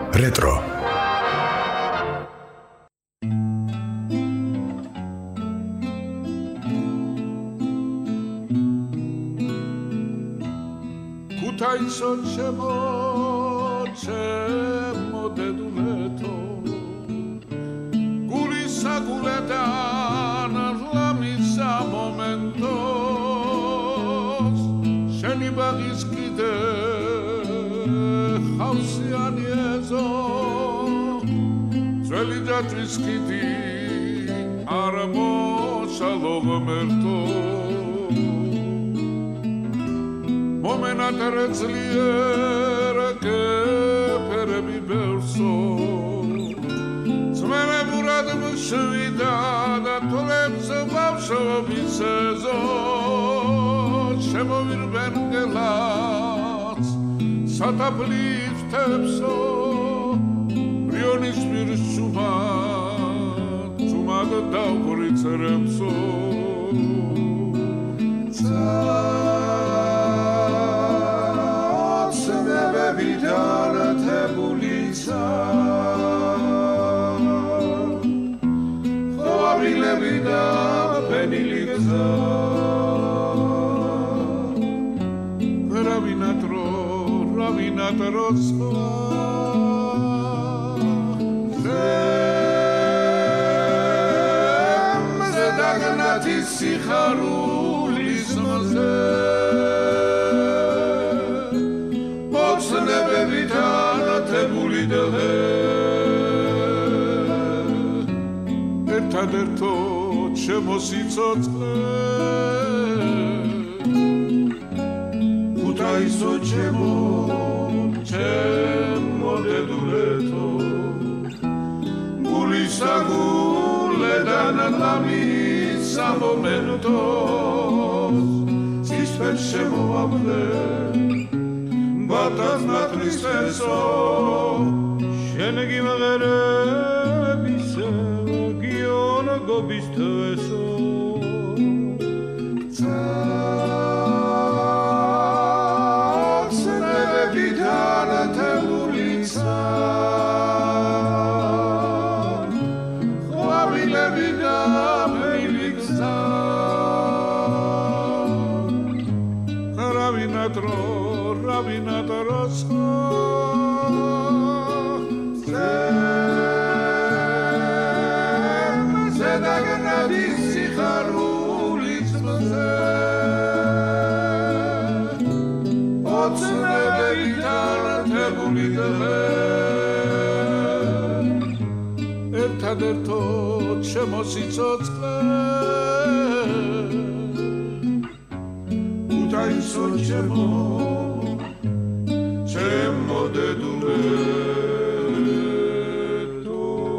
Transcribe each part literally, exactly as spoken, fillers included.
Retro. Kutaïso chemo chemo de duleto Gulisa guletan la misa momentos Sheni bagiskide Hausiani ezo Zveli datviskidi Aramo shalogomerto Momenat rețliere che per mi verso Smene burad mshvida da tolem zavsho bisezo Shemo virben gelat sataplivtepso Rionis mir shuma Shuma da davoritzeremso Vidana tebulica Khoavile vida penilica Ravinatro ravinatro Zem zedagnati sikharulis maze Nebevitana tebulidele Ertaderto chemositsotle Kutaiso chemo chemo deduleto Gulisa guledana lamisa momentos Sisper chemo able Batas na tristezo Shenegi magere bise Giona go bistezo Tzak se nebe vidana te ulica Khoavile vida peilica Ravinatro Ravinatorosko Zem zedagnadis sikharulis maze Otsneve vitana tebulidele Ertaderto chemositsotle Kutaiso chemo Chemo de duleto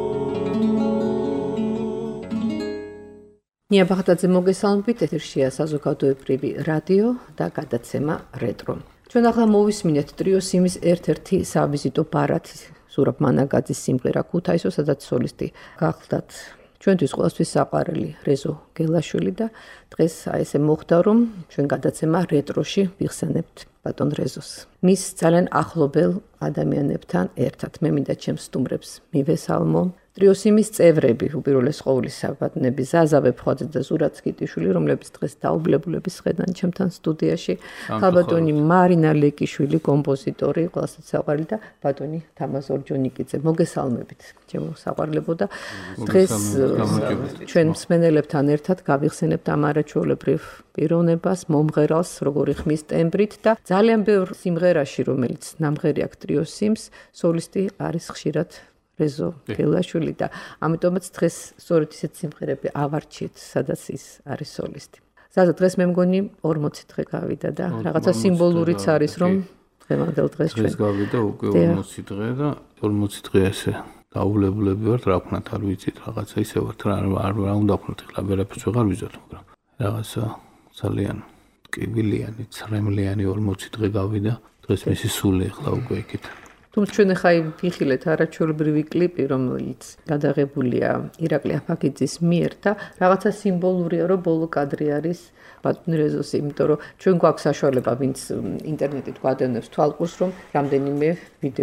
ნია ბაღდაძე მოგესალმებით, ეთერშია საზოგადოებრივი რადიო და გადაცემა რეტრო. ჩვენ ახლა მოვისმინეთ ტრიო სიმის ერთ-ერთი სავიზიტო ბარად ზურაბ მანაგაძის სიმღერა ქუთაისო, სადაც სოლისტი გახლდათ ჩვენთვის ყველასთვის საყვარელი რეზო გელაშვილი და დღეს აი ესე მოხდა რომ ჩვენ გადაცემა რეტროში ვიხსენებთ ბატონ რეზოს. მის ძალიან ახლობელ ადამიანებთან ერთად მე მინდა ჩემს სტუმრებს მივესალმო. ტრიოსიმის წევრები უპირველეს ყოვლისა ბატონები ზაზა ვეფხვაძე და ზურაბ სკიტიშვილი, რომლებიც დღეს დაუბლებულების ხედან ჩემთან სტუდიაში, ბატონი მარინა ლეკიშვილი, კომპოზიტორი, ყველასთვის საყვარელი და ბატონი თამაზ ორჯონიკიძე. მოგესალმებით, ჩემო საყვარლებო და დღეს ჩვენ მსმენელებთან ერთად გავიხსენებთ ამ არაჩვეულებრივ პიროვნებას, მომღერალს, როგორი ხმის ტემბრით და ძალიან ბევრ სიმღერაში, რომელიც ნამღერი აქვს ტრიოსიმს, სოლისტი არის ხშირად რეზო გელაშვილი და ამიტომაც დღეს სწორედ ისეთ სიმღერები ავარჩიეთ, სადაც ის არის სოლისტი. ზაზა დღეს მე მგონი ორმოცი დღე გავიდა და რაღაცა სიმბოლურიც არის რომ დღევანდელ დღეს ჩვენ დღეს გავიდა უკვე ორმოცი დღე და ორმოცი დღე ესე დაულებულები ვართ, რა ვქნათ არ ვიცით, რაღაცა ისე ვართ რა არ რა უნდა ვქნათ, ახლა ვერაფერს ვეღარ ვიზოთ, მაგრამ რაღაცა ძალიან ტკივილიანი, ცრემლიანი ორმოცი დღე გავიდა, დღეს მისი სული ახლა უკვე იქით. თუმცა ჩვენ ახლა ვიხილეთ არაჩვეულებრივი კლიპი, რომელიც გადაღებულია ირაკლი აფაკიძის მიერ და რაღაცა სიმბოლურია, რომ ბოლო კადრი არის ბატონ რეზოს, იმიტომ რომ ჩვენ გვაქვს საშუალება, ვინც ინტერნეტით გვადევნებს თვალყურს, რომ რამდენიმე ვიდეო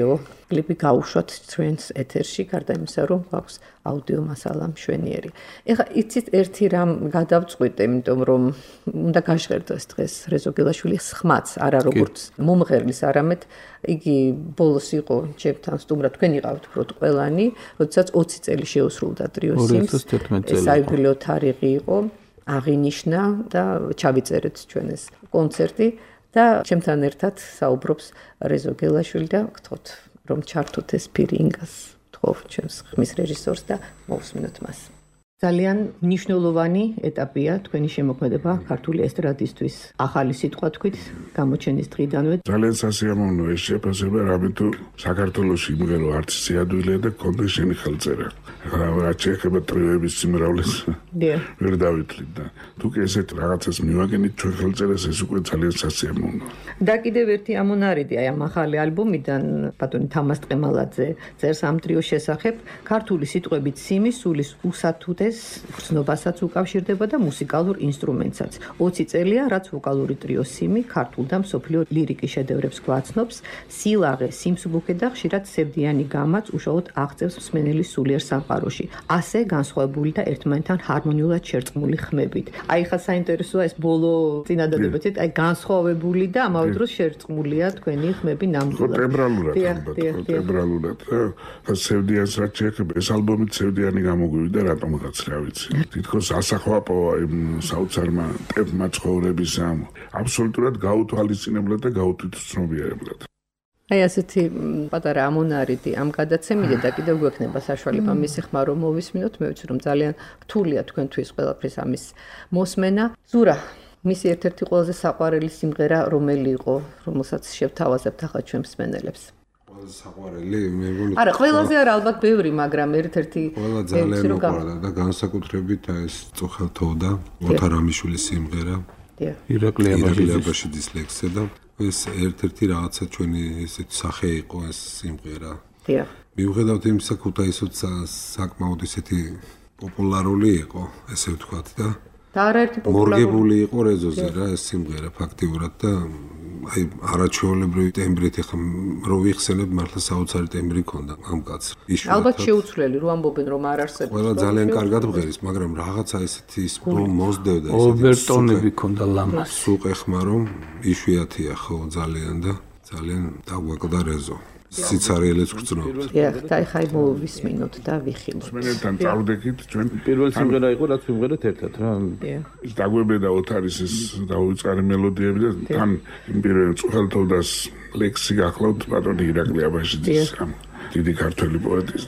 კლიპი გავუშვათ ჩვენს ეთერში, გარდა იმისა, რომ გვაქვს აუდიო მასალა მშვენიერი. ეხლა იცით ერთი რამ გადავწყვიტე, იმიტომ რომ უნდა გაჟღერდეს დღეს რეზო გელაშვილის ხმაც, არა როგორც მომღერლის, არამედ იგი ბოლოს იყო ჩემთან სტუმრად, თქვენ იყავთ უბრალოდ ყველანი, როდესაც ოცი წელი შეუსრულდა ტრიო სიმს. საიუბილეო თარიღი იყო, აღინიშნა და ჩავიწერეთ ჩვენ ეს კონცერტი და ჩემთან ერთად საუბრობს რეზო გელაშვილი და გთხოვთ რომ ჩართოთ ეს ფირინგას, გთხოვ ჩვენს ხმის რეჟისორს და მოვსმინოთ მას. ძალიან მნიშვნელოვანი ეტაპია თქვენი შემოქმედება ქართული ესტრადისთვის. ახალი სიტყვა თქვით, გამოჩენის დღიდანვე. ძალიან სასიამოვნოა ეს შეფასება, რამე თუ საქართველოს იმღერო არც შეადვილია და კონდეს შენი ხელწერა. რაც შეეხება ტრიოების სიმრავლეს ვერ დავითვლით და თუ კი ესეთ რაღაცას მივაგენით ჩვენ ხელწერას, ეს უკვე ძალიან სასიამოვნოა. და კიდევ ერთი ამონარიდი აი ამ ახალი ალბომიდან ბატონი თამაზ ტყემალაძე წერს ამ ტრიოს შესახებ, ქართული სიტყვებით სიმი სულის უსათუდეს გრძნობასაც უკავშირდება და მუსიკალურ ინსტრუმენტსაც. ოცი წელია, რაც ვოკალური ტრიო სიმი ქართულ და მსოფლიო ლირიკის შედევრებს გვაცნობს, სილაღე, სიმსუბუქე და ხშირად სევდიანი გამაც უშუალოდ აღწევს მსმენელის სულიერ სამყაროში. ასე განსხვავებული და ერთმანეთთან ჰარმონიულად შერწყმული ხმებით. აი ხა საინტერესოა ეს ბოლო წინადადებითი, აი განსხვავებული და ამავე დროს შერწყმულია თქვენი ხმები ნამდვილად. ტემბრალურად, ტემბრალურად. სევდიანს რაც შეეხება, ეს ალბომი სევდიანი გამოგვივიდა რატომღაც რა ვიცი. თითქოს ასახვაპოა იმ საოცარმა ტემპმა ცხოვრების ამ აბსოლუტურად გაუთვალისწინებლად და გაუთვითცნობიერებლად. აი ასეთი პატარა ამონარიდი ამ გადაცემიდან და კიდევ გვექნება საშუალება მისი ხმა რომ მოვისმინოთ, მე ვიცი რომ ძალიან რთულია თქვენთვის ყველაფრის ამის მოსმენა. ზურა, მისი ერთ-ერთი ყველაზე საყვარელი სიმღერა რომელი იყო, რომელსაც შევთავაზებთ ახლა ჩვენ მსმენელებს? საყვარელი, მე მგონი არა, ყველაზე არა ალბათ ბევრი, მაგრამ ერთ-ერთი ყველა ძალიან უყვარდა და განსაკუთრებით ეს წუხელთოვდა ოთარ ამიშვილის სიმღერა. ირაკლი აბაშიძის ლექსი და ეს ერთ-ერთი რაღაცა ჩვენი ესეთი სახე იყო ეს სიმღერა. დიახ. მიუხედავად იმისა, ქუთაისოც საკმაოდ ესეთი პოპულარული იყო, ესე ვთქვათ და და არაერთი პოპულარული მორგებული იყო რეზოზე რა ეს სიმღერა ფაქტიურად და აი არაჩვეულებრივი ტემბრით ეხა რო ვიხსენებ მართლა საოცარი ტემბრი ქონდა ამ კაცს. ალბათ შეუცვლელი რო ამბობენ რომ არ არსებობს. ყველა ძალიან კარგად ბღერის, მაგრამ რაღაცა ესეთი ის რომ მოსდევდა ესეთი ოვერტონები ქონდა ლამას. სუყეხმა რომ იშვიათია ხო ძალიან და ძალიან დაგვაკვდა რეზო. სიცარიელეც გრძნობთ. დიახ, და ეხა მოვისმინოთ და ვიხილოთ. მენთან წავდექით ჩვენ პირველი სიმღერა იყო რაც ვიმღერეთ ერთად რა. დიახ. ის დაგვებედა ოთარის ეს დაუწყარი მელოდიები და თან იმ პირველ წუხელთოვდას ლექსი გახლავთ ბატონი ირაკლი აბაშიძის ამ დიდი ქართველი პოეტის.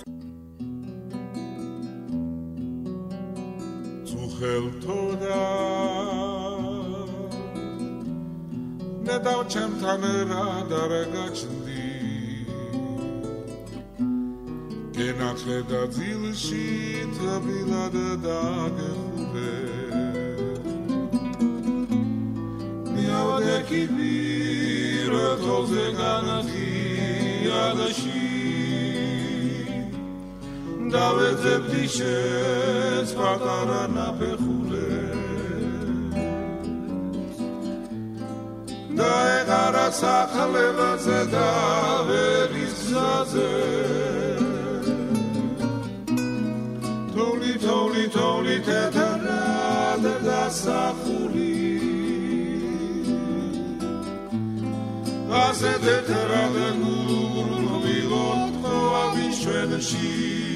წუხელთოვდა ნედავ ჩემთან რა დარგაჩნდი გენახე და ძილში თბილად დაგეხურე მიავდექი ვირთოზე განახიადაში დავეძებდი შენს პატარა ნაფეხურებს და ეგარა სახლებაზე და ვერის გზაზე თოვლი თოვლი თოვლი თეთრად დასახული ასე თეთრად გულმილოთ ყვავის ჩვენში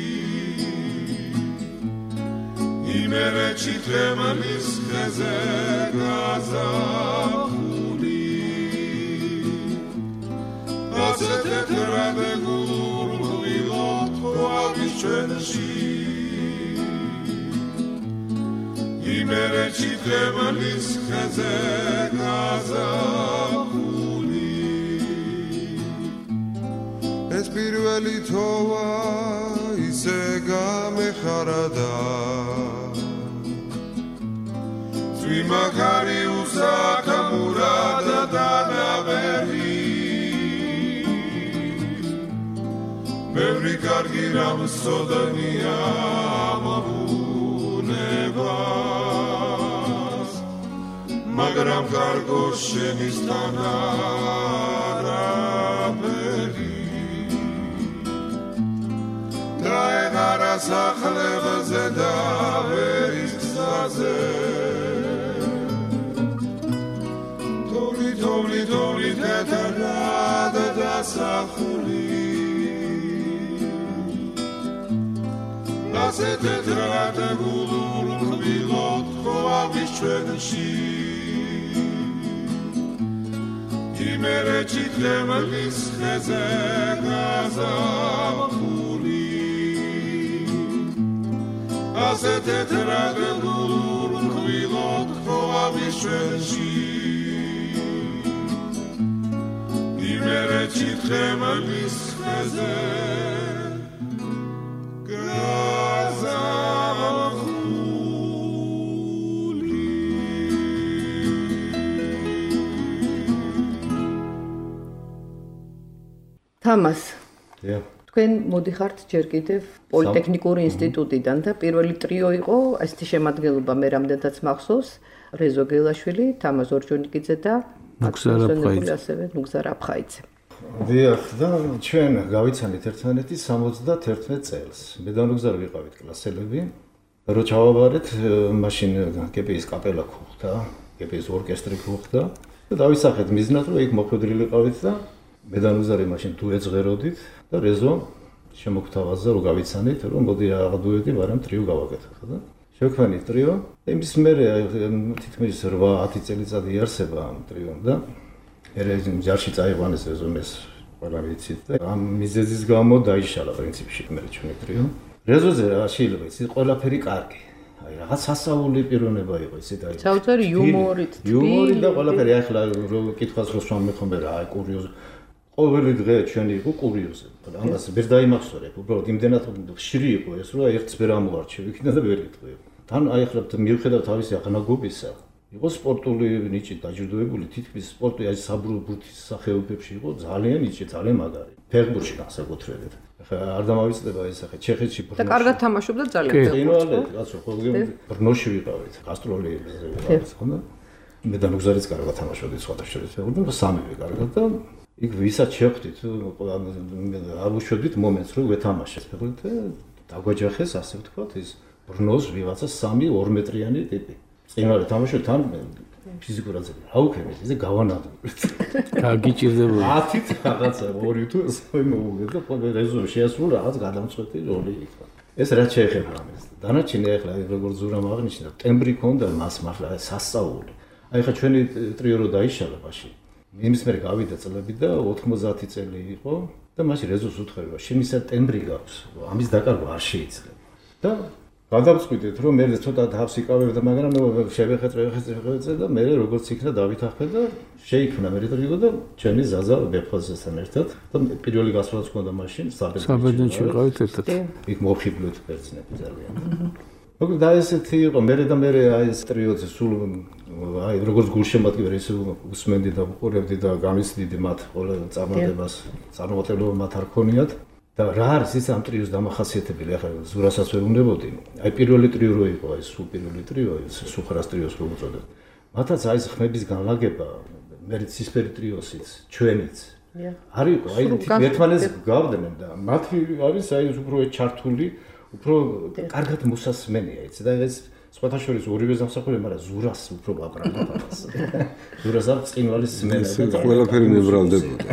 იმერე ჩიტრემალის ხეზე გაზაფხული ასე თეთრად გულმილოთ ყვავის ჩვენში იმერე ჩიტრემალის ხეზე გაზაფხული ეს პირველი თოვა ისე გამეხარდა ძვიმაქარი უსაქამურა და დანავერი ბევრი კარგი რამ სოდანია ამობუნებას მაგრამ კარგო შენის თანარაფერი დასახლებაზე და ვერის გზაზე თოვლი თოვლი თოვლი თეთრად დასახული ასე თეთრად გულულ ხმილოდ ხოვავის ჩვენში იმერე ჩიტლემლის ხეზე გაზაფხული ასე თეთრად გულულ ხმილოდ ხოვავის ჩვენში იმერე ჩიტლემლის ხეზე თამას დიახ თქვენ მოდიხართ ჯერ კიდევ პოლიტექნიკური ინსტიტუტიდან და პირველი ტრიო იყო ესეთი შემადგენლობა მე რამდენადაც მახსოვს რეზო გელაშვილი, თამაზ ორჯონიკიძე და ასევე ნუგზარ აფხაიძე. დიახ და ჩვენ გავიცანით ერთმანეთი სამოცდაათერთმეტ წელს. მე და ნუგზარ ვიყავით კლასელები. რო ჩავაბარეთ, მაშინ კეპეის კაპელა გხდა, კეპეის ორკესტრი გხდა და დავისახეთ მიზნად რომ იქ მოხვედრილი ყავით და მე და ნუგზარი მაშინ დუეტს ღეროდით და რეზო შემოგთავაზა რომ გავიცანით რომ მოდი რა დუეტი, მაგრამ ტრიო გავაკეთოთ და შევქმნით ტრიო. იმის მერე თითქმის რვა ათი წელიწადი იარსება ამ ტრიომ და ერეზ ჯარში წაიყვანეს რეზომეს ყველა ვიცით და ამ მიზეზის გამო დაიშალა პრინციპში მე ჩვენი ტრიო. რეზოზე რა შეიძლება იცი ყველაფერი კარგი. აი რაღაც სასაული პიროვნება იყო იცი და საოცარი იუმორით, იუმორი და ყველაფერი ახლა რომ კითხვას რო სვამეხომე რა აი კურიოზი ყოველი დღე ჩვენი იყო კურიოზი. ამას ვერ დაიმახსოვრებ, უბრალოდ იმდენად ხშირი იყო ეს რომ ერთს ვერ ამოვარჩევ იქნა და ვერ იტყვი. თან აი ახლა მივხედავ თავისი აღნაგობისა იყო სპორტული ნიჭით დაჯილდოებული თითქმის სპორტი აი საბრუბრთის სახეობებში იყო ძალიან ნიჭი ძალიან მაგარი ფეხბურთში განსაკუთრებით ახლა არ დამავიწყდება ეს ახლა ჩეხეთში და კარგად თამაშობდა ძალიან ფეხბურთში კაცო ხოლმე ბრნოში ვიყავით გასტროლიებზე ვიყავით ხონდა მე და ნუგზარიც კარგად თამაშობდი სხვათა შორის ფეხბურთში და სამივე კარგად და იქ ვისაც შეხვდით არ უშევდით მომენტს რომ ვეთამაშეთ ფეხბურთი დაგვაჯახეს ასე ვთქვათ ის ბრნოს ვიღაცა სამი ორ მეტრიანი ტიპი წინარე თამაში თან ფიზიკურად რა უქებეთ ისე გავანადგურეთ. გაგიჭირდებოდა. ათით რაღაცა ორი თუ ესე მოუგეთ და ხოლმე რეზო შეასრულა რაღაც გადამწყვეტი როლი იქა. ეს რაც შეეხება ამას. დანარჩენი ახლა როგორც ზურამ აღნიშნა, ტემბრი ქონდა მას მართლა სასწაული. აი ხა ჩვენი ტრიო რო დაიშალა მაშინ. იმის მერე გავიდა წლები და ოთხმოცდაათი წელი იყო და მაშინ რეზოს უთხრება, შენ ისა ტემბრი გაქვს, ამის დაკარგვა არ შეიძლება. და გადავწყვიტეთ რომ მე ცოტა თავს იკავებდა, მაგრამ შევეხეწე, შევეხეწე და მე როგორც იქნა დავითახე და შეიქმნა მე ტრიო და ჩემი ზაზა ბეფაზესთან ერთად და პირველი გასვლაც ჰქონდა მაშინ საბედნეთში ვიყავით ერთად. იქ მოვხიბლოთ ბერძნები ძალიან. მოკლედ და ესეთი იყო მე და მე აი ეს ტრიოზე სულ აი როგორც გულშემატკივარი ისე უსმენდი და უყურებდი და გამისდიდი მათ ყველა წარმატებას, წარმატებულობა მათ არ ქონიათ. და რა არის ის ამ ტრიოს დამახასიათებელი ახლა ზურასაც ვერ უნდებოდი აი პირველი ტრიო რო იყო აი სულ პირველი ტრიო ეს სუხრას ტრიოს რო უწოდეთ მათაც აი ეს ხმების განლაგება მე ცისფერი ტრიოსიც ჩვენიც არ იყო აი ერთმანეთს გავდნენ და მათი არის აი უფრო ჩართული უფრო კარგად მოსასმენია იცი და ეს სხვათა შორის ორივე სამსახური მაგრამ ზურას უფრო გაყრადა თავს ზურას არ წინვალის სმენა და ყველაფერი მებრალდებოდა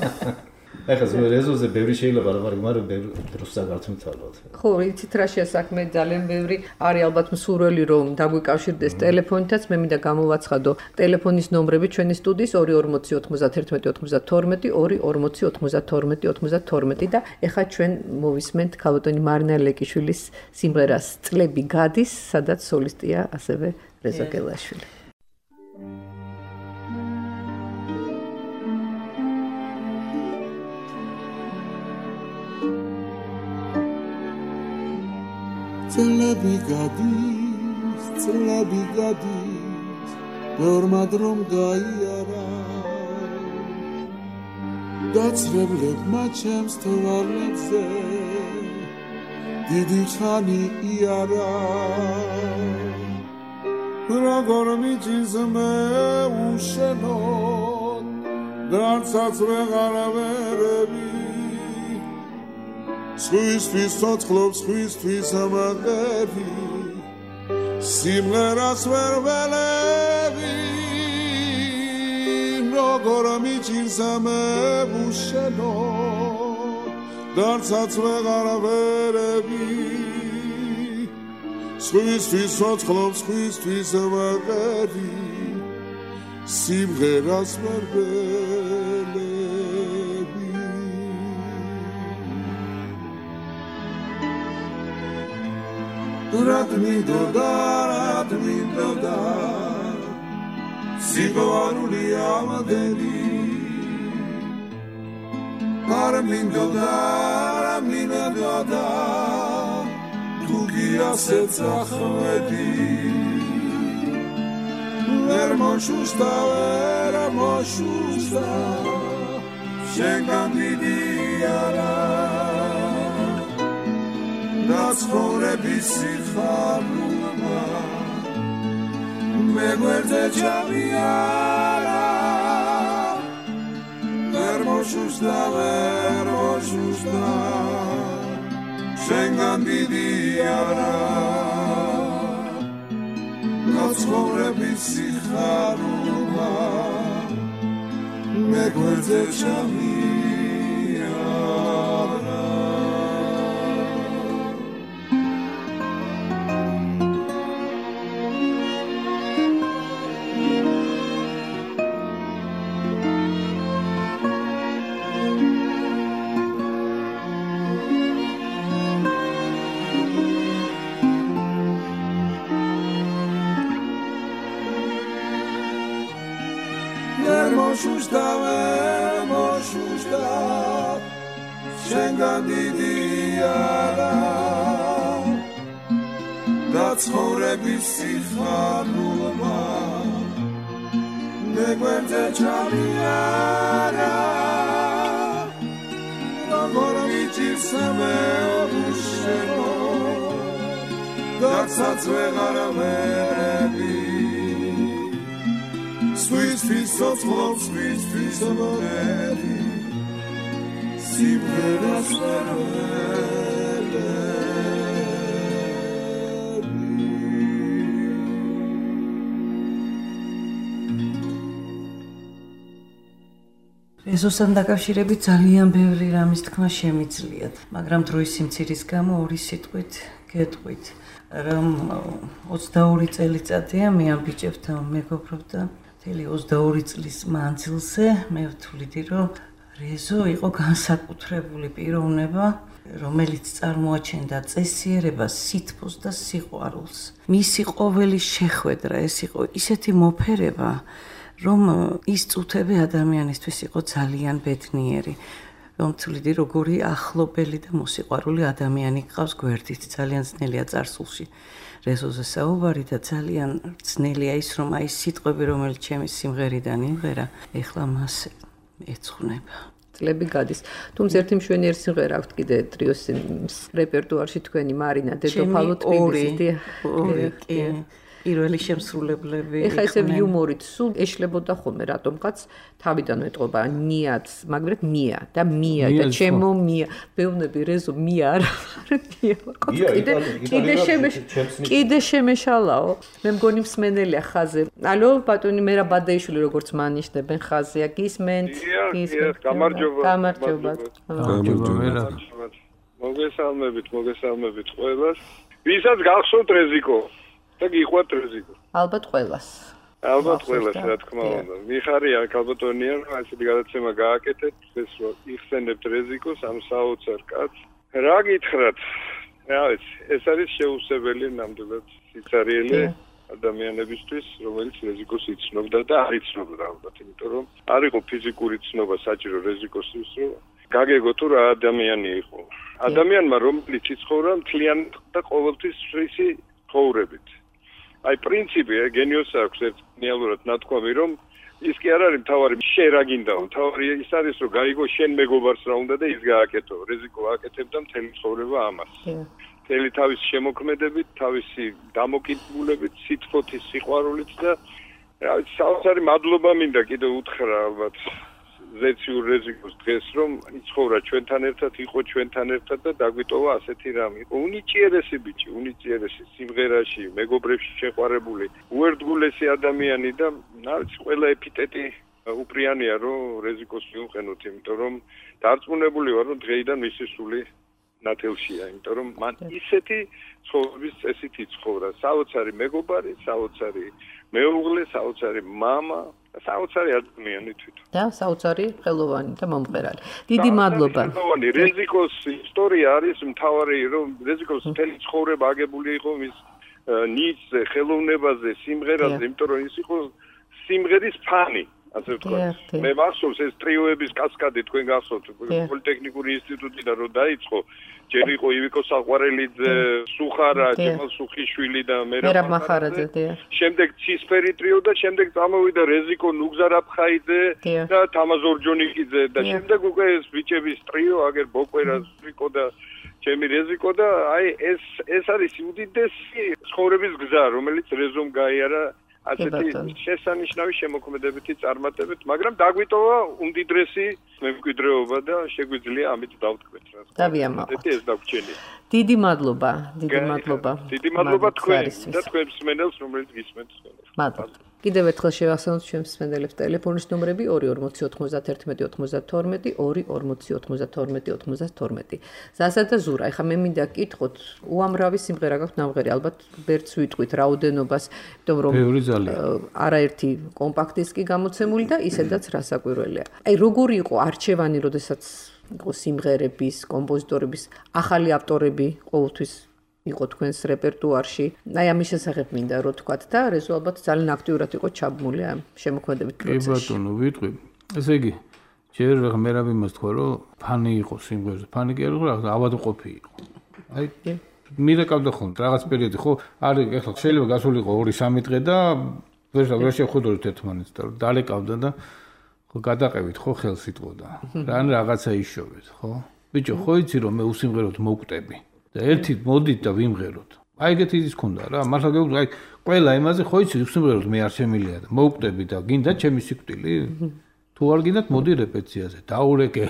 ახლა რეზოზე ბევრი შეიძლება არ ვარ მაგრამ ბევრი დროს დაგარჩენთ ალბათ. ხო, იცით რა შეასაქმე ძალიან ბევრი არის ალბათ მსურველი რომ დაგვიკავშირდეს ტელეფონითაც მე მინდა გამოვაცხადო ტელეფონის ნომრები ჩვენი სტუდიის ორი ორმოცი ოცდაათი ოცდათორმეტი ორი ორმოცი ოცდათორმეტი ოცდათორმეტი და ეხლა ჩვენ მოვისმენთ ქალბატონი მარინა ლეკიშვილის სიმღერას წლები გადის, სადაც სოლისტია ასევე რეზო გელაშვილი. წლები გადის, წლები გადის, ბევრმა დრომ გაიარა დაცრებლებმა ჩემს თვალებზე დიდი ხანი იარა როგორ მიჭირს მე უშენოდ და არცაც ვეღარ ვერები სხვისთვის ცოცხლობს სხვისთვის ამაღები სიმღერას ვერ ველები როგორ მიჭირს ამებუშენო დარცაც ვეღარ ვერები სხვისთვის ცოცხლობს სხვისთვის ამაღები სიმღერას ვერ ველები რად მინდოდა, რად მინდოდა სიყვარული ამდენი არ მინდოდა, არ მინდოდა თუ კი ასეც ახვედი ვერ მოშუშტა, ვერ მოშუშტა შენგან დიდი არა ნაცხოვრების სიხარულმა მე გვერდზე ჩამიარა ვერ მოშუშტა, ვერ მოშუშტა შენგან დიდი არა ნაცხოვრების სიხარულმა მე გვერდზე ჩამიარა მოშუშტა, ვერ მოშუშტა შენგან დიდი არა დაცხოვრების სიხარულმა მე გვერდზე ჩამიარა როგორ მიჭირს ამებუშენო დაცაც ვეღარ ვერები სხვისთვის ცოცხლობს სხვისთვის ამაღები სიმღერას ვერ ველები ეზოსთან დაკავშირებით ძალიან ბევრი რამის თქმა შემიძლიათ, მაგრამ დროის სიმცირის გამო ორი სიტყვით გეტყვით, რომ ოცდაორი წელიწადია მე ამ ბიჭებთან მეგობრობ და ოცდაორი წლის მანძილზე მე ვთვლიდი, რომ რეზო იყო განსაკუთრებული პიროვნება, რომელიც წარმოაჩენდა წესიერებას, სითბოს და სიყვარულს. მისი ყოველი შეხვედრა ეს იყო ისეთი მოფერება, რომ ის წუთები ადამიანისთვის იყო ძალიან ბედნიერი. რომ ვთვლიდი, როგორი ახლობელი და მოსიყვარული ადამიანი გყავს გვერდით, ძალიან ძნელია წარსულში. რეზოზე საუბარი და ძალიან ძნელია ის, რომ აი სიტყვები, რომელიც ჩემი სიმღერიდან იმღერა, ეხლა მას ეცხუნება. წლები გადის. თუმცა ერთი მშვენიერი სიმღერა აქვს კიდე ტრიოს რეპერტუარში თქვენი მარინა დედოფალო თბილისი. ორი, კი. პირველი შემსრულებლები. ეხლა ესე იუმორით სულ ეშლებოდა ხოლმე რატომღაც თავიდან ეტყობა ნიაც, მაგრამ მია და მია და ჩემო მია. ბეუნები რეზო მია არა, მია. კიდე კიდე შემეშ კიდე შემეშალაო. მე მგონი მსმენელია ხაზე. ალო, ბატონი მერა ბადეიშვილი როგორც მანიშნებენ ხაზია. გისმენთ, გისმენთ. გამარჯობა. გამარჯობა. გამარჯობა. მოგესალმებით, მოგესალმებით ყველას. ვისაც გახსოვთ რეზიკო? და გიყვართ რეზიკო. ალბათ ყველას. ალბათ ყველას, რა თქმა უნდა. მიხარია კალბატონია, რომ ასეთი გადაცემა გააკეთეთ, ეს რომ იხსენებთ რეზიკოს ამ საოცარ კაცს. რა გითხრათ? რა ვიცი, ეს არის შეუსებელი ნამდვილად სიცარიელე ადამიანებისთვის, რომელიც რეზიკოს იცნობდა და არ იცნობდა ალბათ, იმიტომ რომ არ იყო ფიზიკური ცნობა საჭირო რეზიკოსთვის, რომ გაგეგო თუ რა ადამიანი იყო. ადამიანმა რომელიც იცხოვრა მთლიან და ყოველთვის ფრისი ცხოვრებით. აი პრინციპი გენიოს აქვს ერთ ნეალურად ნათქვამი, რომ ის კი არ არის მთავარი შენ რა გინდაო, მთავარი ის არის რომ გაიგო შენ მეგობარს რა უნდა და ის გააკეთო. რეზიკო აკეთებდა მთელი ცხოვრება ამას. მთელი თავის შემოქმედებით, თავისი დამოკიდებულებით, სითბოთის სიყვარულით და რა ვიცი, საოცარი მადლობა მინდა კიდევ უთხრა ალბათ ზეციურ რეზიკოს დღეს რომ იცხოვრა ჩვენთან ერთად, იყო ჩვენთან ერთად და დაგვიტოვა ასეთი რამე. იყო უნიჭიერესი ბიჭი, უნიჭიერესი სიმღერაში, მეგობრებში შეყვარებული, უერთგულესი ადამიანი და ნაცი ყველა ეპიტეტი უპრიანია რომ რეზიკოს მიუყენოთ, იმიტომ რომ დარწმუნებული ვარ რომ დღეიდან მისი სული ნათელშია, იმიტომ რომ მან ისეთი ცხოვრების წესით იცხოვრა, საოცარი მეგობარი, საოცარი მეუღლე, საოცარი მამა, საოცარი ადამიანი თვითონ. და საოცარი ხელოვანი და მომღერალი. დიდი მადლობა. ხელოვანი რეზიკოს ისტორია არის მთავარი, რომ რეზიკოს მთელი ცხოვრება აგებული იყო მის ნიჭზე, ხელოვნებაზე, სიმღერაზე, იმიტომ რომ ის იყო სიმღერის ფანი. ასე ვთქვათ. მე მახსოვს ეს ტრიოების კასკადი თქვენ გახსოვთ პოლიტექნიკური ინსტიტუტიდან რომ დაიწყო ჯერ იყო ივიკო საყვარელიძე, სუხარა, ჯემალ სუხიშვილი და მერაბ მახარაძე. შემდეგ ცისფერი ტრიო და შემდეგ წამოვიდა რეზიკო ნუგზარაფხაიძე და თამაზ ორჯონიკიძე და შემდეგ უკვე ეს ბიჭების ტრიო აგერ ბოკვერა, სვიკო და ჩემი რეზიკო და აი ეს ეს არის უდიდესი ცხოვრების გზა, რომელიც რეზომ გაიარა ასეთი შესანიშნავი შემოქმედებითი წარმატებით, მაგრამ დაგვიტოვა უმდიდრესი მემკვიდრეობა და შეგვიძლია ამით დავთქვეთ რა. დავიამაყოთ. ეს დაგვრჩენია. დიდი მადლობა, დიდი მადლობა. დიდი მადლობა თქვენ და თქვენს მსმენელს, რომელიც გისმენთ. მადლობა. კიდევ ერთხელ შევახსენოთ ჩვენს მსმენელებს ტელეფონის ნომრები ორი ორმოცი ოთხმოცდაერთმეტი ოთხმოცდათორმეტი ორი ორმოცი ოთხმოცდათორმეტი ოთხმოცდათორმეტი. ზასა და ზურა, ეხლა მე მინდა გკითხოთ, უამრავი სიმღერა გაქვთ ნამღერი, ალბათ ბერც ვიტყვით რაოდენობას, იმიტომ რომ არაერთი კომპაქტ დისკი გამოცემული და ისედაც რასაკვირველია. აი როგორი იყო არჩევანი, როდესაც იყო სიმღერების, კომპოზიტორების, ახალი ავტორები ყოველთვის იყო თქვენს რეპერტუარში. აი ამის შესახებ მინდა რომ თქვათ და რეზო ალბათ ძალიან აქტიურად იყო ჩაბმული ამ შემოქმედებით პროცესში. კი ბატონო, ვიტყვი. ესე იგი, ჯერ მე რა მიმას თქვა რომ ფანი იყო სიმღერაზე. ფანი კი არ იყო, რაღაც ავადმყოფი იყო. აი მირეკავდა ხოლმე რაღაც პერიოდი, ხო? არის ეხლა შეიძლება გასულიყო ორი სამი დღე და ვერ ვერ შევხვდებით ერთმანეთს და დალეკავდა და ხო გადაყევით ხო ხელს იტყოდა. რან რაღაცა იშოვეთ, ხო? ბიჭო, ხო იცი რომ მე უსიმღეროთ მოვკვდები. და ერთი მოდით და ვიმღეროთ. აი ეგეთი ის ქონდა რა. მართლა გეუბნები, აი ყველა იმაზე ხო იცი უსიმღეროთ მე არ შემილია და მოვკვდები და გინდა ჩემი სიკვდილი? თუ არ გინდათ მოდი რეპეტიციაზე. დაურეკე.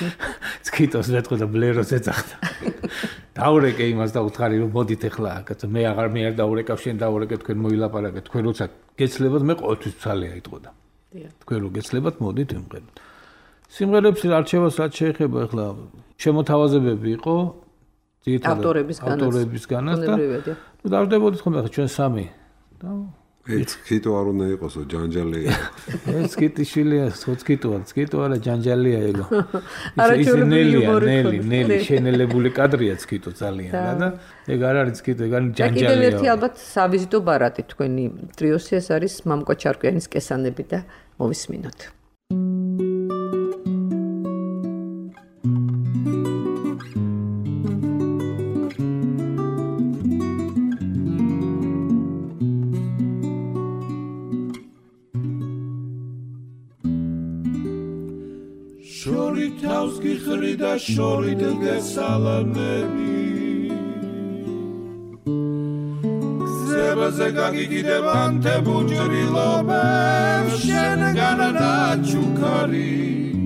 სკიტოს მეტყვი და ბლეროს ეძახდა. დაურეკე იმას და უთხარი რომ მოდით ეხლა კაცო მე აღარ მე არ დაურეკავ შენ დაურეკე თქვენ მოილაპარაკეთ თქვენ როცა გეცლებათ მე ყოველთვის ცალია იტყოდა. თქვენ რო გეცლებათ მოდით იმღეროთ. სიმღერების არჩევას რაც შეეხება ეხლა შემოთავაზებები იყო ავტორებისგანაც და დავდებოდით ხოლმე ახლა ჩვენ სამი და ეს სკიტო არ უნდა იყოსო ჯანჯალია ეს სკიტიშვილია სკიტოა სკიტო არა ჯანჯალია ელო ის ნელია ნელი ნელი შენელებული კადრია სკიტო ძალიან და ეგ არ არის სკიტო ეგ არის ჯანჯალია კიდევ ერთი ალბათ სავიზიტო ბარატი თქვენი ტრიოსი ეს არის მამკო ჩარკვიანის კესანები და მოვისმინოთ თავს გიხრი და შორით გესალანები გზებაზე გაგიგიდებ ანთებულ ჭრილობებს შენგან დაჩუქარი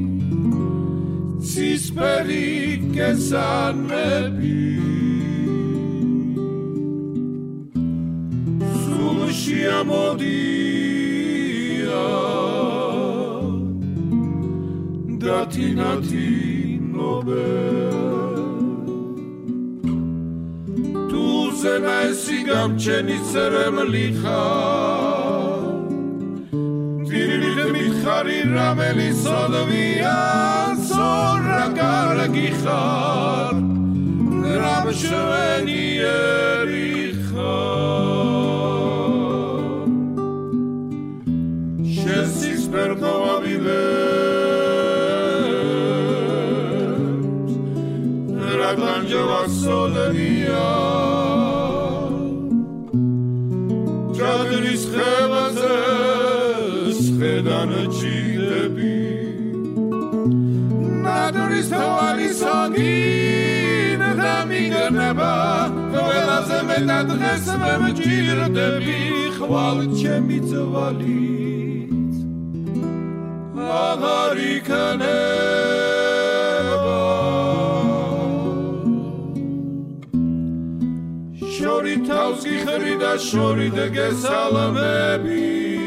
ცისფერი გესალანები სულში ამოდია Datinati nobe Tu zena esigam cheni seremli khar Tirili mitkhari rameli sadvia sorragargi khar Ram shveni erikhar Shesis perkovabile Raglanjava solemia Jadris khavaze skedan chitebi Naduris tawali sangin da migneba Velaze metadres memjirdebi khval chemi tvalit Magari kaneba Shori tauski kharida shori dege salamebi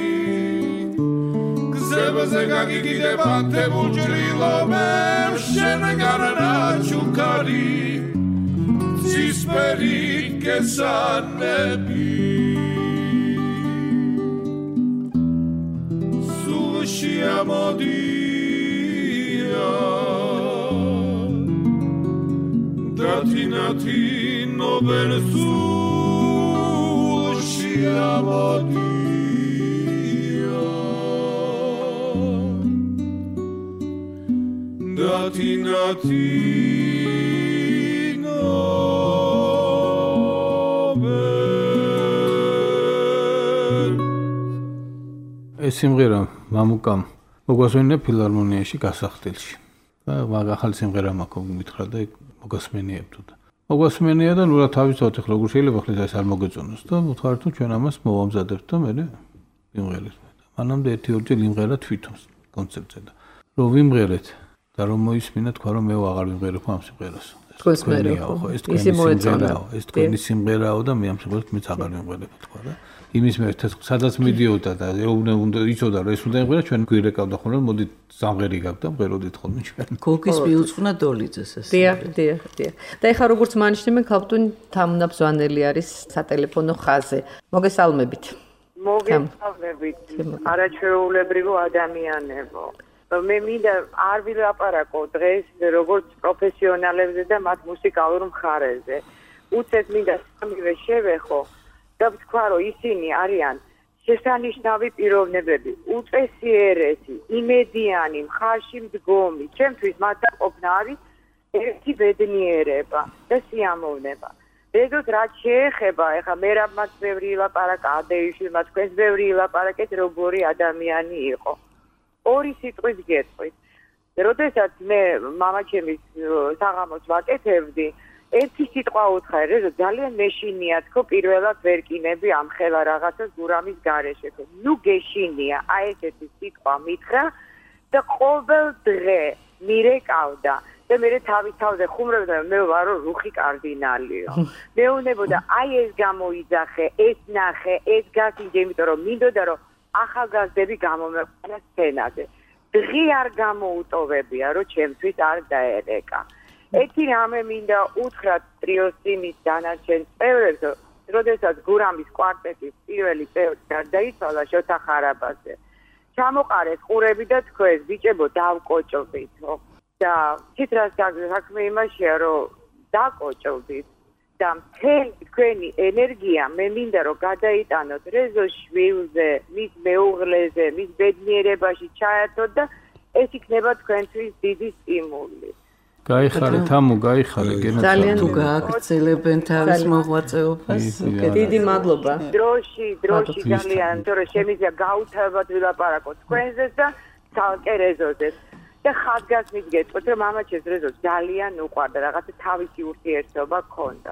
Gzebeze gagigide pante bulgrilo mer Shenagarana chukari Zisperi kesanebi Amodía Datinati no versus Amodía Datinati no ეს სიმღერა მამუკამ მოგასვენია ფილარმონიაში გასახდელში. და მაგახალი სიმღერა მაქვს მითხრა და მოგასმენიებდო და. მოგასმენია და ნუ რა თავისთავად ახლა როგორ შეიძლება ახლა ეს არ მოგეწონოს და მოთხოვარ თუ ჩვენ ამას მოვამზადებთ და მე ვიმღერეთ. მანამდე ერთი ორჯერ იმღერა თვითონ კონცერტზე და რომ ვიმღერეთ და რომ მოისმინა თქვა რომ მე ვაღარ ვიმღერებ ამ სიმღერას. ეს თქვენია ხო? ეს თქვენი სიმღერაა, ეს თქვენი სიმღერაა და მე ამ სიმღერას მეც აღარ ვიმღერებ თქვა და იმის მერტეს სადაც მიდიოდა და ეუბნე უნდა იცოდა რომ ეს უნდა იმღერა ჩვენ გვირეკავდა ხოლმე მოდი სამღერი გაქვს და მღეროდით ხოლმე ჩვენ გოგის მიუძღვნა დოლიძეს ეს დიახ დიახ დიახ და ეხლა როგორც მანიშნებენ ქალბატონ თამუნა ბზვანელი არის სატელეფონო ხაზზე მოგესალმებით მოგესალმებით არაჩვეულებრივო ადამიანებო მე მინდა არ ვილაპარაკო დღეს როგორც პროფესიონალებზე და მათ მუსიკალურ მხარეზე უცებ მინდა სამივე შევეხო და ვთქვა რომ ისინი არიან შესანიშნავი პიროვნებები, უწესიერესი, იმედიანი, მხარში მდგომი. ჩემთვის მათ დაყოფნა არის ერთი ბედნიერება და სიამოვნება. ბედოთ რაც შეეხება, ეხლა მერაბმაც ბევრი ილაპარაკა, ადეიშვილმა თქვენს ბევრი ილაპარაკეთ, როგორი ადამიანი იყო. ორი სიტყვით გეტყვით. როდესაც მე მამაჩემის საღამოს ვაკეთებდი ერთი სიტყვა უთხარი, რომ ძალიან მეშინია თქო პირველად ვერ კინები ამ ხელა რაღაცას გურამის გარეშე. ნუ გეშინია, აი ესეთი სიტყვა მითხრა და ყოველ დღე მირეკავდა და მე თავის თავზე ხუმრობდა მე ვარო რუხი კარდინალიო. მეუნებოდა აი ეს გამოიძახე, ეს ნახე, ეს გასინჯე, იმიტომ რომ მინდოდა რომ ახალგაზრდები გამომეყვანა სცენაზე. დღე არ გამოუტოვებია, რომ ჩემთვის არ დაერეკა. ერთი რამე მინდა უთხრა ტრიოსიმის დანარჩენ წევრებს, როდესაც გურამის კვარტეტის პირველი წევრი გარდაიცვალა შოთა ხარაბაძე. ჩამოყარეს ყურები და თქვენ ბიჭებო დავკოჭობითო. და თითრას საქმე იმაშია, რომ დაკოჭობთ და მთელი თქვენი ენერგია მე მინდა რომ გადაიტანოთ რეზო შვილზე, მის მეუღლეზე, მის ბედნიერებაში ჩაერთოთ და ეს იქნება თქვენთვის დიდი სტიმული. გაიხარეთ ამო გაიხარე გენაცვალე ძალიან თუ გააგრძელებენ თავის მოღვაწეობას დიდი მადლობა დროში დროში ძალიან თორე შემიძლია გაუთავებად ვილაპარაკო თქვენზეც და თალკერეზოზე და ხაზგასმით გეტყვით რომ მამაჩემს რეზო ძალიან უყვარდა რაღაცა თავისი ურთიერთობა ჰქონდა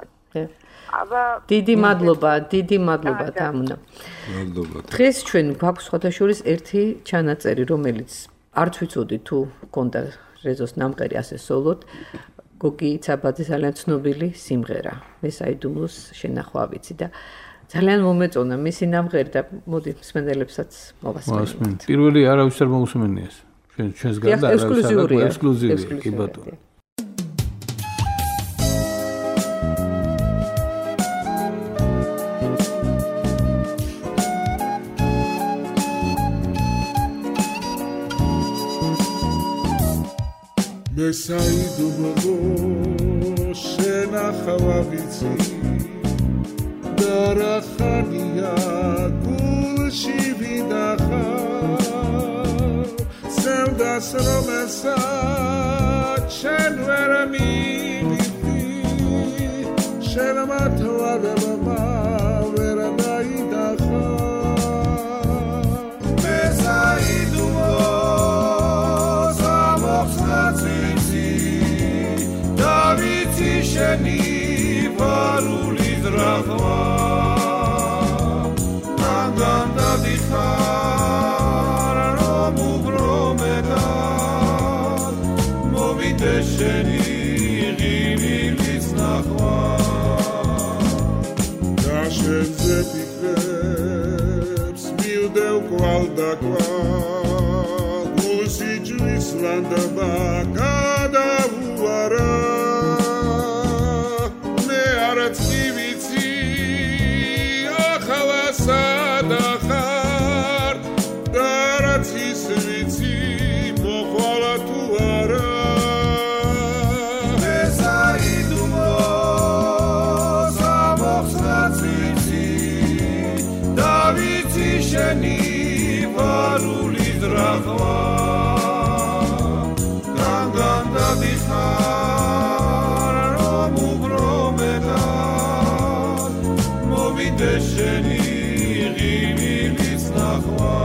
აბა დიდი მადლობა დიდი მადლობა თამუნა მადლობა დღეს ჩვენ გვაქვს ხოთაშურის ერთი ჩანაწერი რომელიც არც ვიცოდი თუ ჰქონდა რეზოს ნამღერი ასე სოლოდ გოგი ცაბაძის ძალიან ცნობილი სიმღერა მე საიდუმლოს შენახვა ვიცი და ძალიან მომეწონა მისი ნამღერი და მოდი მსმენელებსაც მოვასმენთ პირველი არავის არ მოусმენია ეს ჩვენ ჩვენს გარდა არავის არ ექსკლუზივია კი ბატონო მე საიდუმლო შენახვა ვიცი და რა ხანია გულში ვიდახარ სევდას რომელსაც შენ ვერ მივიდი შენ მათვალებმა ვერ დაიდახარ მე საიდუმლო შენი ვარული დრაღვა განგანდა დიხარ რომ უბრომე დაკვა გუსიჯვის ლანდაბა გადაუარა მე არც ვიცი ახლა სადახარ და რაც ის ვიცი მოხვალა თუ არა მე საიდუმო სამოხსნაც ვიცი და ვიცი შენი ვარული დრაღვა განგან დადიხარ რომ უბრომედად მოვიდე შენი ღიმილის ნახვა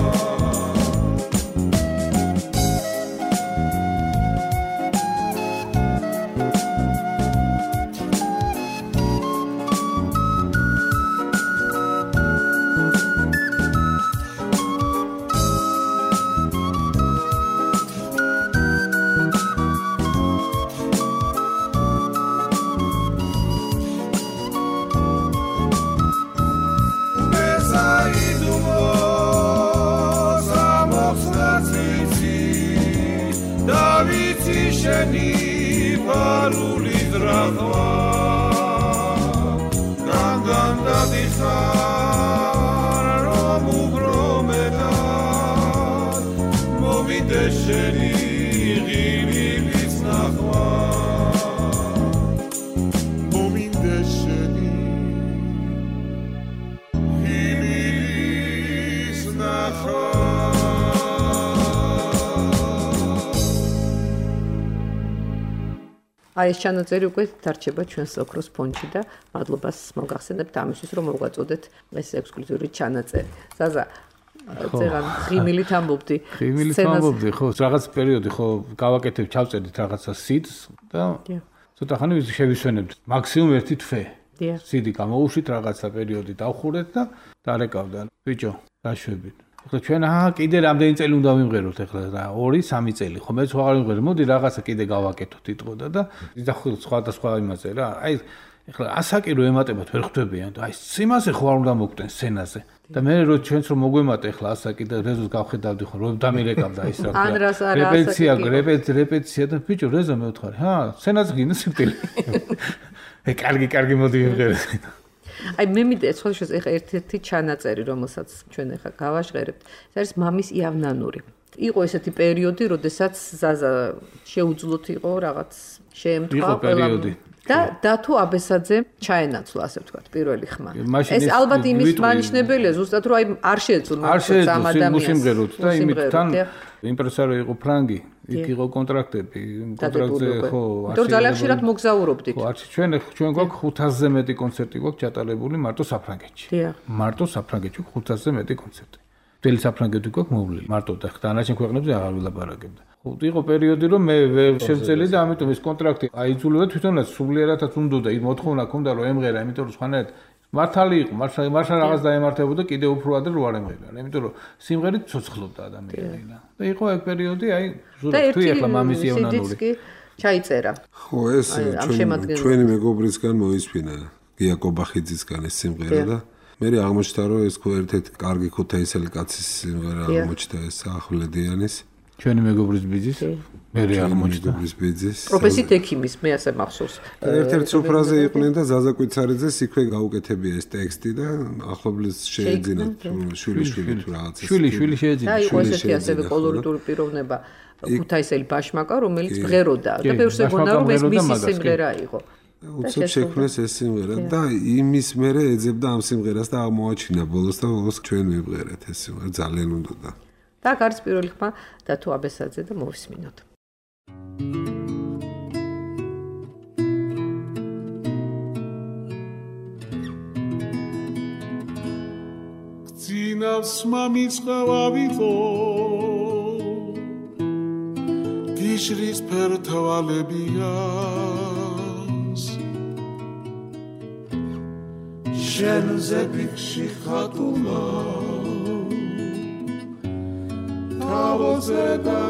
შენი ვარული დრაღვა განგან დადიხარ რომ უბრომედად მოვიდე შენი ღიმილის ნახვა მოვიდე შენი ღიმილის ნახვა აი ეს ჩანაწერი უკვე დარჩება ჩვენს ოქროს ფონდში და მადლობას მოგახსენებთ ამისთვის რომ მოვუწოდეთ ეს ექსკლუზიური ჩანაწერი. ზაზა წერან ღიმილით ამბობდი. ღიმილით ამბობდი, ხო, რაღაც პერიოდი ხო გავაკეთებ, ჩავწერდით რაღაცა სიდს და ცოტა ხანი შევისვენებთ. მაქსიმუმ ერთი თვე. სიდი გამოუშვით რაღაცა პერიოდი დავხურეთ და დარეკავდა. ბიჭო, დაშვებით. ხო ჩვენ აა კიდე რამდენი წელი უნდა ვიმღეროთ ახლა რა ორი სამი წელი ხო მეც ვაღარ ვიმღერე მოდი რაღაცა კიდე გავაკეთოთ იტყოდა და დახო სხვა და სხვა იმაზე რა აი ახლა ასაკი რო ემატებათ ვერ ხვდებიან და აი სიმაზე ხო არ უნდა მოგვტენ სცენაზე და მე რო ჩვენც რო მოგვემატე ახლა ასაკი და რეზოს გავხედავდი ხო რო დამირეკავდა ის რა რეპეტიცია რეპეტიცია და ბიჭო რეზო მე ვთხარი ჰა სცენაზე გინდა სიკვდილი ე კარგი კარგი მოდი ვიმღერე აი მე მიდე სხვაშორის ეხა ერთ-ერთი ჩანაწერი რომელსაც ჩვენ ეხა გავაჟღერებთ ეს არის მამის იავნანური იყო ესეთი პერიოდი როდესაც ზაზა შეუძლოთ იყო რაღაც შეემთხვა პერიოდი და დათო აბესაძე ჩაენაცვლა ასე ვთქვათ პირველი ხმა ეს ალბათ იმის მანიშნებელია ზუსტად რომ აი არ შეეძლო არ შეეძლო სიმღეროთ და იმითთან იმპრესარო იყო ფრანგი იქ იყო კონტრაქტები კონტრაქტზე ხო არ ძალიან ხშირად მოგზაურობდით ხო არც ჩვენ ჩვენ გვაქვს ხუთასზე მეტი კონცერტი გვაქვს ჩატარებული მარტო საფრანგეთში მარტო საფრანგეთში ხუთასზე მეტი კონცერტი მთელი საფრანგეთი გვაქვს მოვლილი მარტო და დანარჩენ ქვეყნებზე აღარ ვილაპარაკებდა ხო იყო პერიოდი რომ მე ვერ შევწელი და ამიტომ ეს კონტრაქტი აიძულებდა თვითონაც სულიერადაც უნდა და მოთხოვნა ქონდა რომ ემღერა იმიტომ რომ სხვანაირად მართალი იყო მართლა მართლა რაღაც დაემართებოდა კიდე უფრო ადრე რო არ ემღერა იმიტომ რომ სიმღერით ცოცხლობდა ადამიანი და იყო ეგ პერიოდი აი ზუსტად თუ ეხლა მამის იავნანური ჩაიწერა ხო ეს ჩვენი მეგობრისგან მოისმინა გია კობახიძისგან ეს სიმღერა და მე აღმოჩნდა რომ ეს ერთ-ერთი კარგი ქუთაისელი კაცის სიმღერა აღმოჩნდა ეს ახვლედიანის ჩვენი მეგობრის ბიძის მე აღმოჩნდა მეგობრის ბიძის პროფესიით ექიმის მე ასე მახსოვს ერთ-ერთი სუფრაზე იყვნენ და ზაზა კვიცარიძეს იქვე გაუკეთებია ეს ტექსტი და ახლობლის შეეძინათ შვილი შვილი თუ რაღაცა შვილი შვილი შეეძინა და იყო ესეთი ასევე კოლორიტური პიროვნება ქუთაისელი ბაშმაკა რომელიც ბღეროდა და ბევრს ეგონა რომ ეს მისი სიმღერა იყო უცებ შექმნეს ეს სიმღერა და იმის მერე ეძებდა ამ სიმღერას და აღმოაჩინა ბოლოს და ბოლოს ჩვენ ვიმღერეთ ეს სიმღერა ძალიან უნდოდა და გარს პირველი ხმა დათო აბესაძე და მოვისმინოთ გძინავს მამის ყავავიყო გიშრის ფერთვალებიანს შენზე ფიქში ხატულა თავზე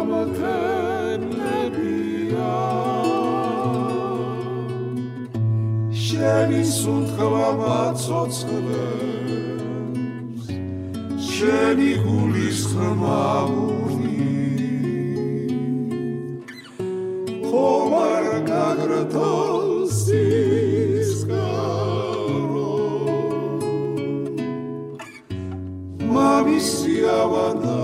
დამთენებია შენი სუნთქვა მაცოცხლებს შენი გულის ხმაური ხომ არ გაგრთოს სისკარო მამის სიავანა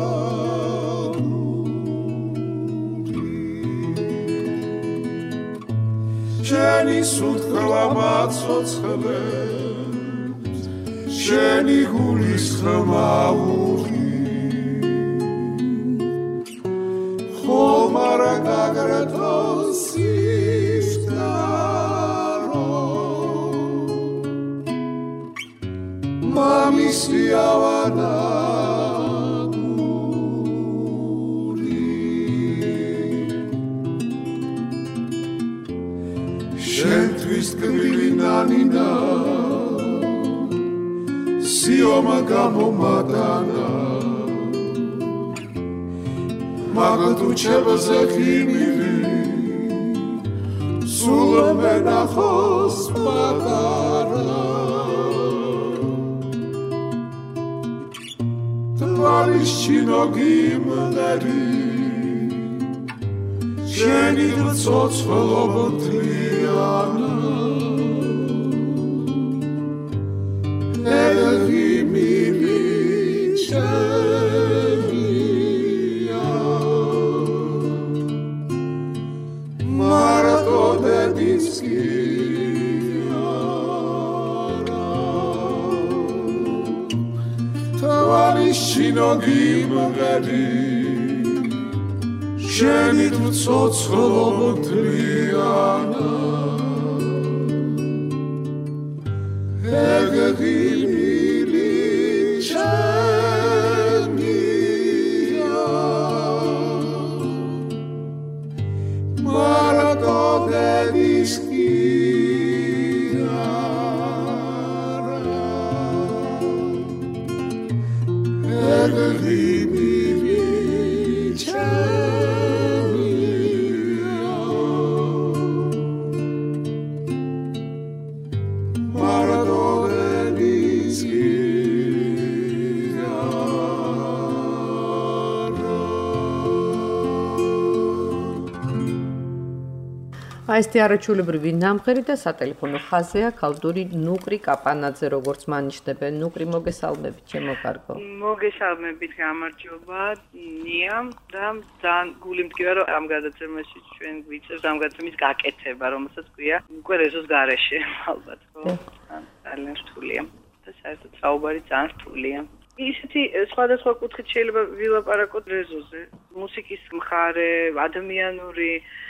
შენი სუნთქვა მაცოცხლებს შენი გულის ხმაური ხომ არ გაგრთოს სისკარო მამის სიავანა შენთვის ტკბილი ნანინა სიომა გამომატანა მაგათ უჩებაზე ხიმილი სულ მენახოს პატარა თვალის ჩინო გიმნერი შენი ცოცხლობა თლიანა ელგი მილიჩებია მარატო დედისკიარა თვალის ჩინო გიმღერი შენი ცოცხლობა თლიანა ელგი მილიჩებია მარატო დედისკიარა ელგი ეს თეატრჩულებრივი ნამღერი და სატელეფონო ხაზია ქალდური ნუკრი კაპანაძე როგორც მანიშნებენ ნუკრი მოგესალმებით ჩემო კარგო მოგესალმებით გამარჯობა ნიამ და ძალიან გული მტკივა რომ ამ გადაცემაში ჩვენ გვიწევს ამ გადაცემის გაკეთება რომელსაც ქვია უკვე რეზოს გარეშე ალბათ ხო ძალიან რთულია და საერთოდ საუბარი ძალიან რთულია ისეთი სხვადასხვა კუთხით შეიძლება ვილაპარაკოთ რეზოზე მუსიკის მხარე ადამიანური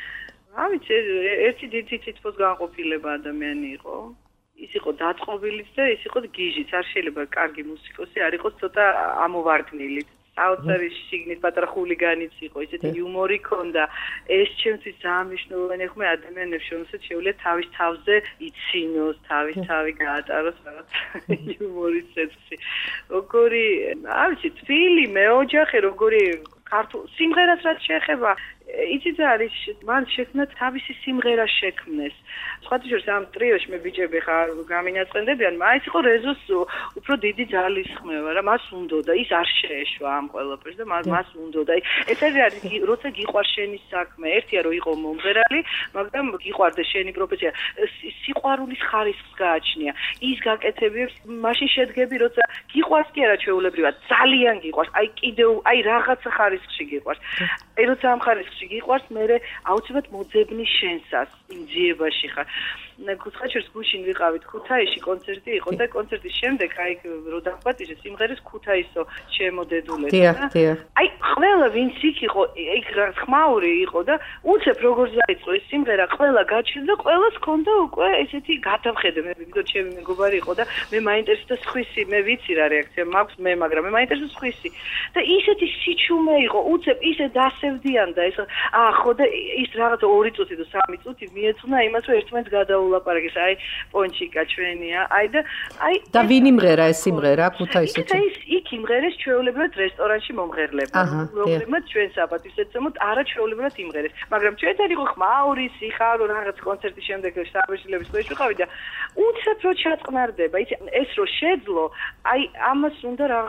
ავიცი ერთი დიდი თითქოს განყოფილება ადამიანი იყო ის იყო დაწყობილიც და ის იყო გიჟიც არ შეიძლება კარგი მუსიკოსი არ იყოს ცოტა ამოვარდნილი საოცარი შიგნით პატარა ხულიგანიც იყო ისეთი იუმორი ქონდა ეს ჩემთვის ძალიან მნიშვნელოვანი ხომ ადამიანებს რომელსაც შეუძლია თავის თავზე იცინოს თავის თავი გაატაროს რაღაც იუმორის სექსი როგორი ავიცი თბილი მეოჯახე როგორი ქართულ სიმღერას რაც შეეხება იცით არის მან შექმნა თავისი სიმღერა შექმნეს სხვათა შორის ამ ტრიოში მე ბიჭები ხარ გამინაწყენდებიან მაინც იყო რეზოს უფრო დიდი ძალის ხმევა რა მას უნდოდა ის არ შეეშვა ამ ყველაფერს და მას უნდოდა ეს არის როცა გიყვარ შენი საქმე ერთია რომ იყო მომღერალი მაგრამ გიყვარდა შენი პროფესია სიყვარულის ხარისხს გააჩნია ის გაკეთებებს მაშინ შედგები როცა გიყვარს კი არა ჩვეულებრივად ძალიან გიყვარს აი კიდევ აი რაღაცა ხარისხში გიყვარს აი როცა ამ ხარისხში გიყვარს მე აუცილებლად მოძებნი შენსას იმ ძიებაში ხარ კუთხეში გუშინ ვიყავით ქუთაისში კონცერტი იყო და კონცერტის შემდეგ აი რო დახვეწე სიმღერის ქუთაისო ჩემო დედულე და აი ყველა ვინც იქ იყო იქ ხმაური იყო და უცებ როგორ დაიწყო ეს სიმღერა ყველა გაჩნდა და ყველას ჰქონდა უკვე ესეთი გადავხედე მე ვიგო ჩემი მეგობარი იყო და მე მაინტერესდა სხვისი მე ვიცი რა რეაქცია მაქვს მე მაგრამ მე მაინტერესდა სხვისი და ისეთი სიჩუმე იყო უცებ ისე დასევდიან და ეს აა ხო და ის რაღაც ორი წუთი და სამი წუთი მიეწუნა იმას რომ ერთმანეთს გადაულაპარაკეს აი პონჩიკა ჩვენია აი და აი და ვინ იმღერა ეს სიმღერა ქუთაისში ის იქ იმღერეს ჩვეულებრივად რესტორანში მომღერლებმა პრობლემად ჩვენ საპატივცემოთ არა ჩვეულებრივად იმღერეს მაგრამ ჩვენთან იყო ხმაური სიხარო რაღაც კონცერტის შემდეგ საბეშილების ქვეშ ვიყავი და უცებ რო ჩაწყნარდება იცი ეს რო შეძლო აი ამას უნდა რაღაც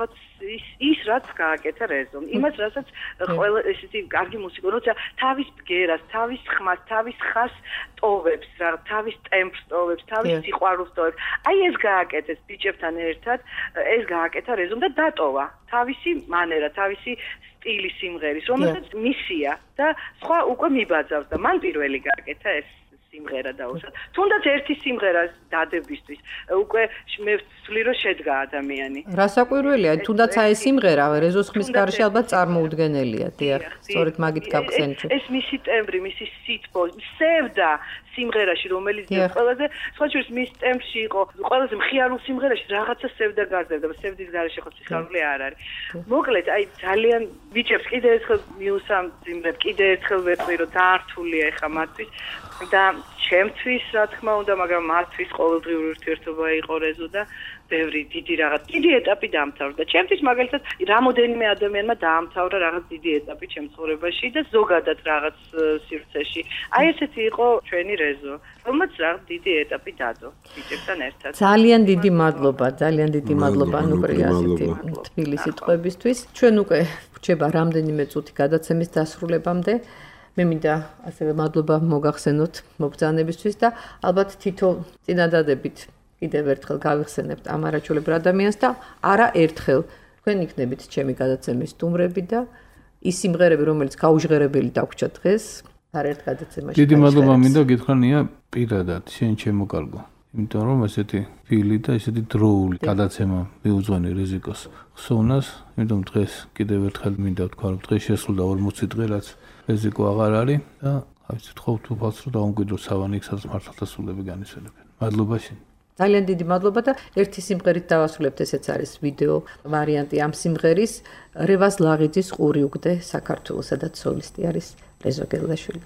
ის ის რაც გააკეთა რეზომ, იმას რასაც ყველა ესეთი კარგი მუსიკა, როცა თავის ბგერას, თავის ხმას, თავის ხას ტოვებს, რა, თავის ტემპს ტოვებს, თავის სიყვარულს ტოვებს. აი ეს გააკეთეს ბიჭებთან ერთად, ეს გააკეთა რეზომ და დატოვა თავისი მანერა, თავისი სტილი სიმღერის, რომელსაც მისია და სხვა უკვე მიბაძავს და მან პირველი გააკეთა ეს სიმღერა დაუსვა. თუნდაც ერთი სიმღერა დადებისთვის უკვე მე ვთვლი რომ შედგა ადამიანი. რასაკვირველია, თუნდაც აი ეს სიმღერა რეზოს ხმის გარშე ალბათ წარმოუდგენელია, დიახ. სწორედ მაგით გავხსენით. ეს მისი ტემბრი, მისი სითბო, სევდა სიმღერაში, რომელიც ყველაზე სხვა შორის მის ტემპში იყო, ყველაზე მხიარულ სიმღერაში რაღაცა სევდა გაძევდა, სევდის გარშე ხო სიხარული არ არის. მოკლედ, აი ძალიან ბიჭებს კიდე ერთხელ მიუსამძიმრებ, კიდე ერთხელ ვეტყვი რომ დაართულია ეხა მათთვის და ჩემთვის რა თქმა უნდა, მაგრამ მათთვის ყოველდღიური ურთიერთობა იყო რეზო და ბევრი დიდი რაღაც დიდი ეტაპი დაამთავრა. ჩემთვის მაგალითად რამოდენიმე ადამიანმა დაამთავრა რაღაც დიდი ეტაპი ჩემ ცხოვრებაში და ზოგადად რაღაც სივრცეში. აი ესეთი იყო ჩვენი რეზო, რომელმაც რაღაც დიდი ეტაპი დადო ბიჭებთან ერთად. ძალიან დიდი მადლობა, ძალიან დიდი მადლობა ნუკრია ასეთი თბილი სიტყვებისთვის. ჩვენ უკვე რჩება რამდენიმე წუთი გადაცემის დასრულებამდე. მე მინდა ასევე მადლობა მოგახსენოთ მობრძანებისთვის და ალბათ თითო წინადადებით კიდევ ერთხელ გავიხსენებთ ამ არაჩვეულებრივ ადამიანს და არა ერთხელ თქვენ იქნებით ჩემი გადაცემის სტუმრები და ის სიმღერები, რომელიც გაუჟღერებელი დაგვრჩა დღეს, არაერთ გადაცემაში. დიდი მადლობა მინდა გითხრანია პირადად, შენ ჩემო კარგო. იმიტომ რომ ესეთი ფილი და ესეთი დროული გადაცემა მიუძღვენი რიზიკოს ხსოვნას, იმიტომ დღეს კიდევ ერთხელ მინდა ვთქვა, რომ დღეს შესრულდა ორმოცი დღე, რაც რიზიკო აღარ არის და აი ვთხოვთ უფალს რომ დაუმკვიდრო სავანიქსაც მართლაც სულები განისვენებენ. მადლობა შენ. ძალიან დიდი მადლობა და ერთი სიმღერით დავასრულებთ, ესეც არის ვიდეო ვარიანტი ამ სიმღერის რევაზ ლაღიძის ყური უგდე საქართველოს, სადაც სოლისტი არის რეზო გელაშვილი.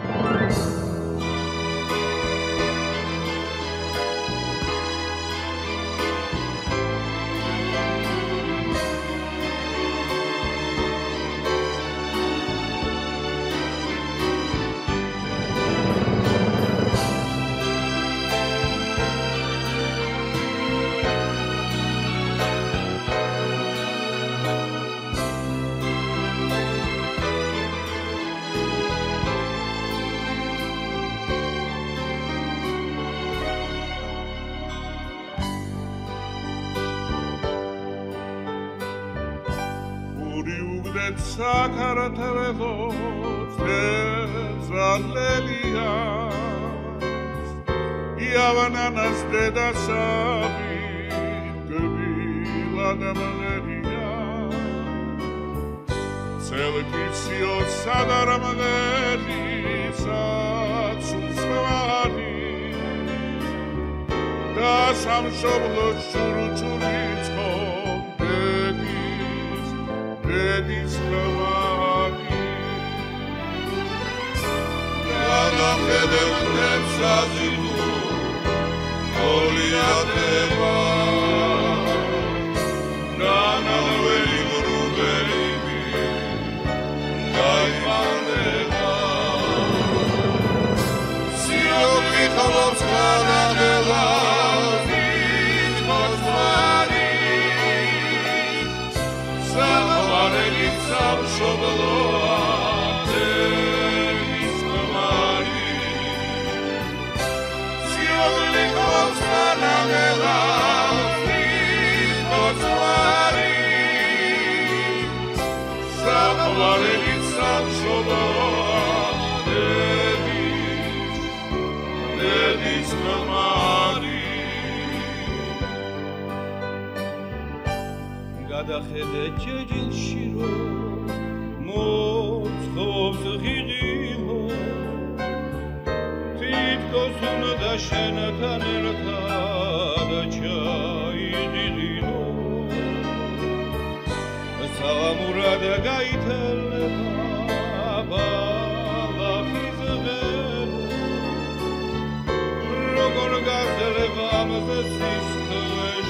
გადახედე ჯეჯილში რომ მოწყობს ღიღილო თითქოს უნდა შენთან ერთად ჩაიდიღინო სალამურად გაითელება ბალახის ღერო როგორ გაზელება ამაზე სისხლეშ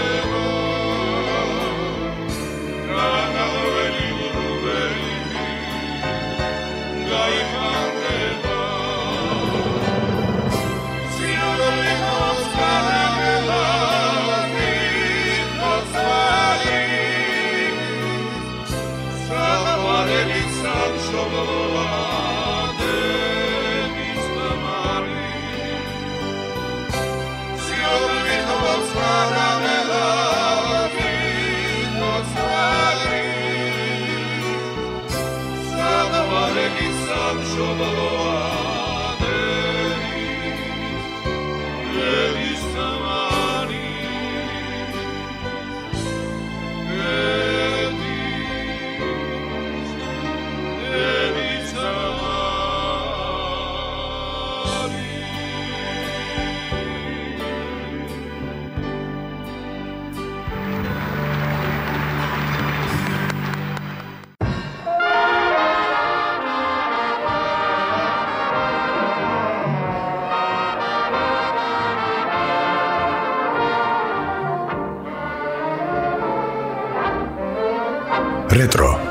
Goliath, Retro